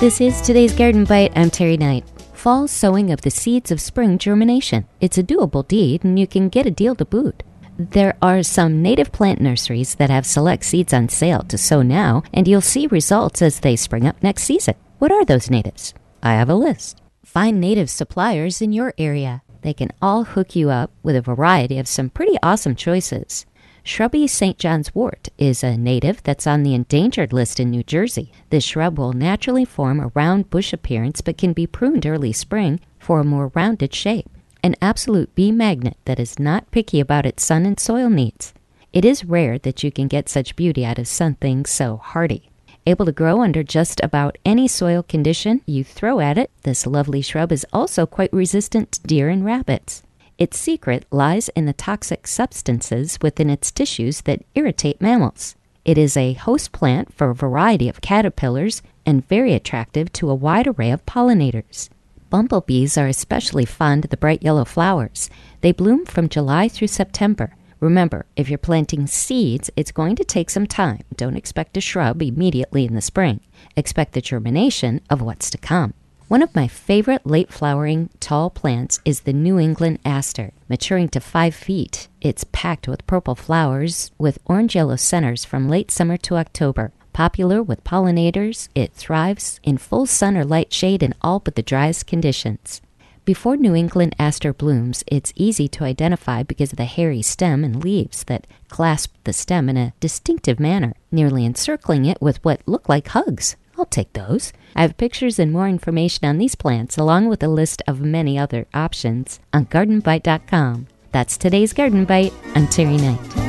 This is today's Garden Bite. I'm Terry Knight. Fall sowing of the seeds of spring germination. It's a doable deed, and you can get a deal to boot. There are some native plant nurseries that have select seeds on sale to sow now, and you'll see results as they spring up next season. What are those natives? I have a list. Find native suppliers in your area. They can all hook you up with a variety of some pretty awesome choices. Shrubby St. John's wort is a native that's on the endangered list in New Jersey. This shrub will naturally form a round bush appearance but can be pruned early spring for a more rounded shape. An absolute bee magnet that is not picky about its sun and soil needs. It is rare that you can get such beauty out of something so hardy. Able to grow under just about any soil condition you throw at it, this lovely shrub is also quite resistant to deer and rabbits. Its secret lies in the toxic substances within its tissues that irritate mammals. It is a host plant for a variety of caterpillars and very attractive to a wide array of pollinators. Bumblebees are especially fond of the bright yellow flowers. They bloom from July through September. Remember, if you're planting seeds, it's going to take some time. Don't expect a shrub immediately in the spring. Expect the germination of what's to come. One of my favorite late-flowering tall plants is the New England aster. Maturing to 5 feet, it's packed with purple flowers with orange-yellow centers from late summer to October. Popular with pollinators, it thrives in full sun or light shade in all but the driest conditions. Before New England aster blooms, it's easy to identify because of the hairy stem and leaves that clasp the stem in a distinctive manner, nearly encircling it with what look like hugs. I'll take those. I have pictures and more information on these plants, along with a list of many other options, on gardenbite.com. That's today's Garden Bite. I'm Terry Knight.